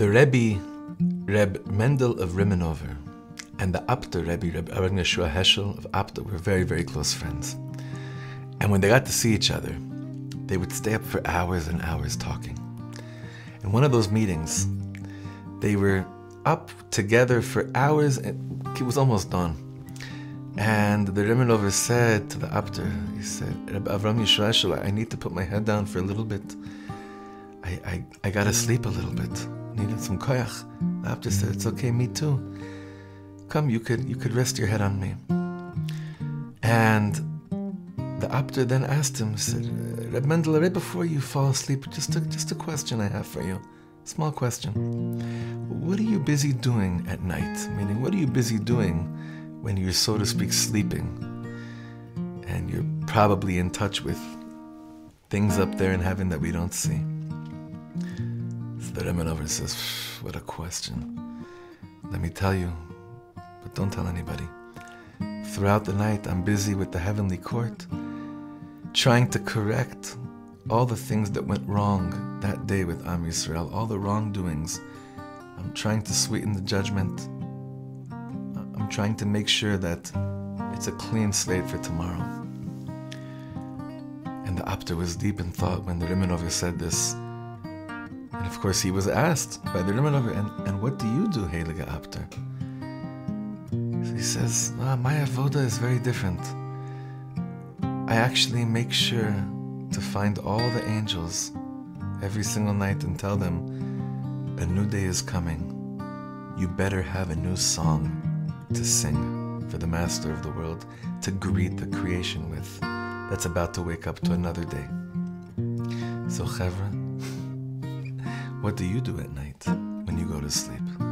The Rebbe, Reb Mendel of Rimanover, and the Apter Rebbe, Reb Arag Yeshua Heschel of Apter, were very, very close friends. And when they got to see each other, they would stay up for hours and hours talking. In one of those meetings, they were up together for hours, and it was almost dawn. And the Rimanover said to the Apter, he said, Reb Avram Yeshua Heschel, I need to put my head down for a little bit. I gotta sleep a little bit. Needed some koyach. The Apter said, it's okay, me too. Come, you could rest your head on me. And the Apter then asked him, said, Reb Mendel, right before you fall asleep, just a question I have for you. Small question. What are you busy doing at night? Meaning, what are you busy doing when you're, so to speak, sleeping? And you're probably in touch with things up there in heaven that we don't see. So the Rimanover says, what a question. Let me tell you, but don't tell anybody. Throughout the night, I'm busy with the heavenly court, trying to correct all the things that went wrong that day with Am Yisrael, all the wrongdoings. I'm trying to sweeten the judgment. I'm trying to make sure that it's a clean slate for tomorrow. And the Apter was deep in thought when the Rimanover said this. And of course he was asked by the Rimanover, and what do you do, Heilige Apter? So he says, my avoda is very different. I actually make sure to find all the angels every single night and tell them, a new day is coming. You better have a new song to sing for the Master of the world, to greet the creation with, that's about to wake up to another day. So Chevra, what do you do at night when you go to sleep?